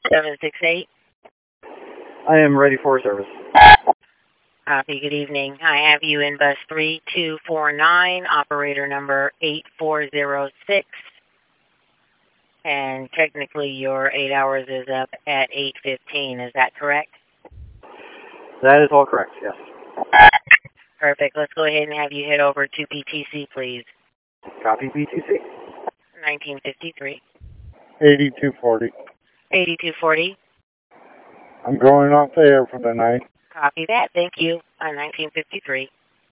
768. I am ready for service. Copy, good evening. I have you in bus 3249, operator number 8406. And technically your 8 hours is up at 8:15, is that correct? That is all correct, yes. Perfect. Let's go ahead and have you head over to PTC, please. Copy PTC. 1953. 8240. 8240. I'm going off the air for the night. Copy that. Thank you. 1953.